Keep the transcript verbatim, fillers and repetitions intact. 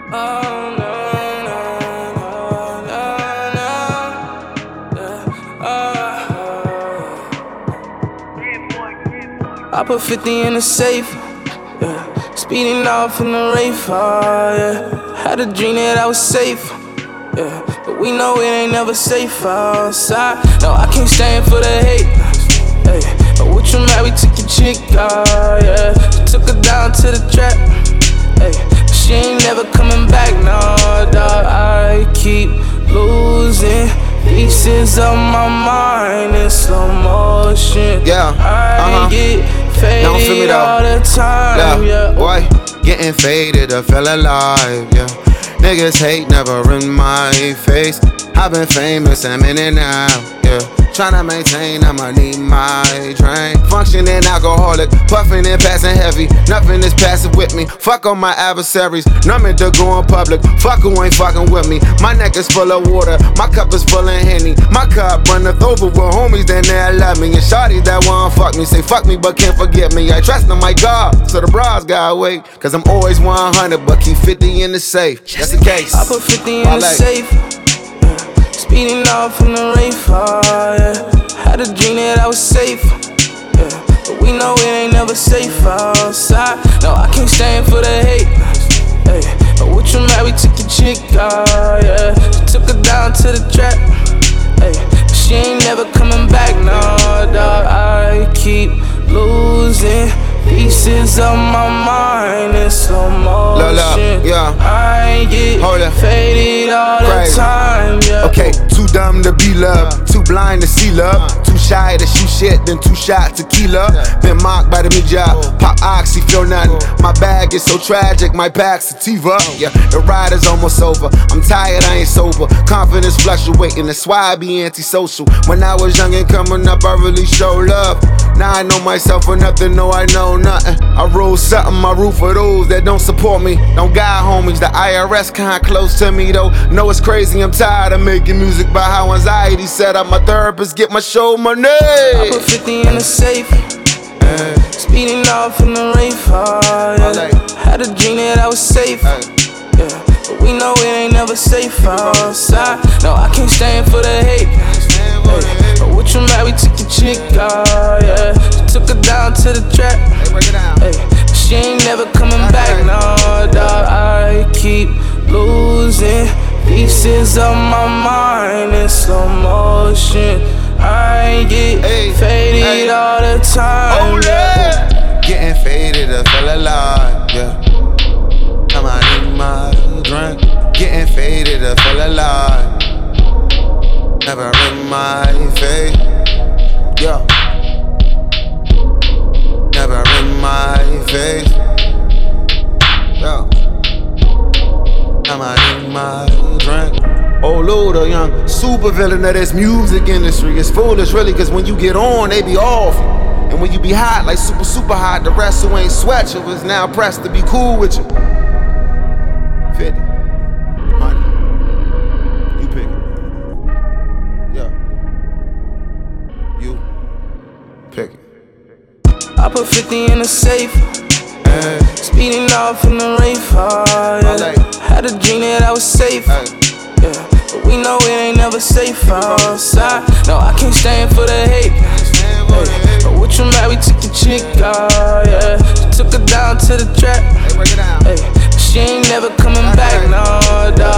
Oh, no, no, no, no, no. Yeah. Oh. I put fifty in the safe. Yeah. Speeding off in the rave. Oh, yeah. Had a dream that I was safe. Yeah. But we know it ain't never safe outside. No, I can't stand for the hate. Hey. But what you mad? We took your chick. Oh, yeah. We took her down to the trap. Hey. She ain't never coming back, no, dog. I keep losing pieces of my mind in slow motion. Yeah, uh-huh. I get faded all the time, yeah. Boy, getting faded, I feel alive, yeah. Niggas hate never in my face. I've been famous, I'm in and out, yeah. Tryna maintain, I'ma need my train. Functioning alcoholic, puffing and passing heavy. Nothing is passive with me. Fuck on my adversaries, numbing to go in public. Fuck who ain't fucking with me. My neck is full of water, my cup is full of Henny. My cup runneth over with homies that now love me. And shawty that wanna fuck me, say fuck me but can't forget me. I trust in my God, so the bras gotta wait. Cause I'm always one hundred, but keep fifty in the safe. That's the case. I put fifty in the safe. Speeding off in the rave, oh, yeah. Had a dream that I was safe, yeah. But we know it ain't never safe outside. No, I can't stand for the hate, hey. But what you mad? We took your chick, oh, yeah. We took her down to the trap, hey. She ain't never coming back, no, dog. I keep losing pieces of my mind in slow motion. Yeah. I get faded all the time, yeah. Okay, too dumb to be loved, too blind to see love, too shy to shoot shit, then two shots tequila. Been mocked by the media, pop oxy, feel nothing. My bag is so tragic, my back's sativa. Yeah, the ride is almost over. I'm tired, I ain't sober. Confidence fluctuating, that's why I be antisocial. When I was young and coming up, I really showed love. Now I know myself enough to know I know nothing. I roll something, I root for those that don't support me. Don't got homies, the I R S kinda close to me though. Know it's crazy, I'm tired of making music about how anxiety set up my therapist, get my show money. I put fifty in the safe, yeah. Speeding off in the rave, oh, yeah. Had a dream that I was safe, yeah. But we know it ain't never safe outside. No, I can't stand for the hate, hey. But what you mad? We took your chick, oh, yeah. We took her down to the trap, hey. She ain't never coming back, no, dog. I keep losing pieces of my mind in slow motion. I get faded hey. all the time, oh, yeah. Getting faded, I feel alive, yeah. Come on, need my drink. Getting faded, I feel alive. Never in my face, yeah. Never in my face, yeah. Come on, need my drink. Oh Lord, a young super villain of this music industry. It's foolish really, cause when you get on, they be off. And when you be hot, like super, super hot, the rest who ain't sweat you is now pressed to be cool with you. fifty, one hundred, you pick it. Yeah, you pick it. I put fifty in the safe, yeah. Speeding off in the rave, oh, yeah. Had a dream that I was safe, yeah. But we know it ain't never safe outside. No, I can't stand for the hate, hey. But what you mad? We took your chick, oh, yeah. We took her down to the trap, hey. She ain't never coming back, no, dog.